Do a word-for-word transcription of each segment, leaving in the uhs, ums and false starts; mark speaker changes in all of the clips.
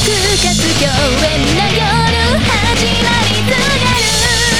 Speaker 1: 活共演な夜始まり告げる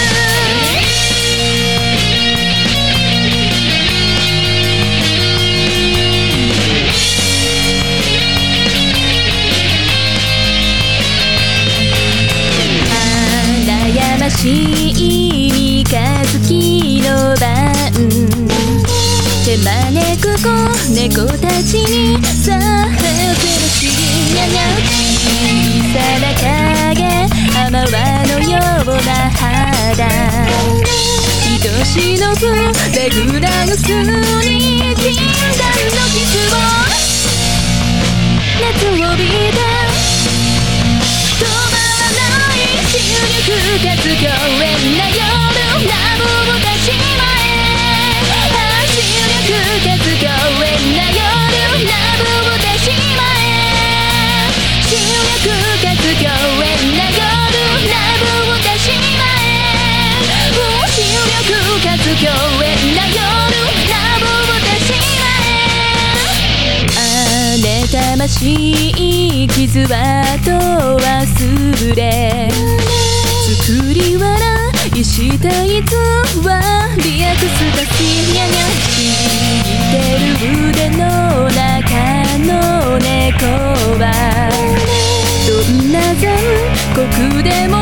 Speaker 1: 悩ましい三日月の晩手招く子猫たちにさあ手を照らしにゃにゃ小さな影雨輪のような肌愛しのぶレグラグスに禁断のキスを夏を帯びた止まらない新緑活共演な夜ラブを出しまえ新緑活共演な夜ラブを出しまえ新緑活共演な夜ラブを出しまえ新緑活共演な夜ラブを出しまえあねたましい傷跡忘れ作り笑いしたいつはリアクスタシニャニャ引いてる腕の中の猫はどんな残酷でも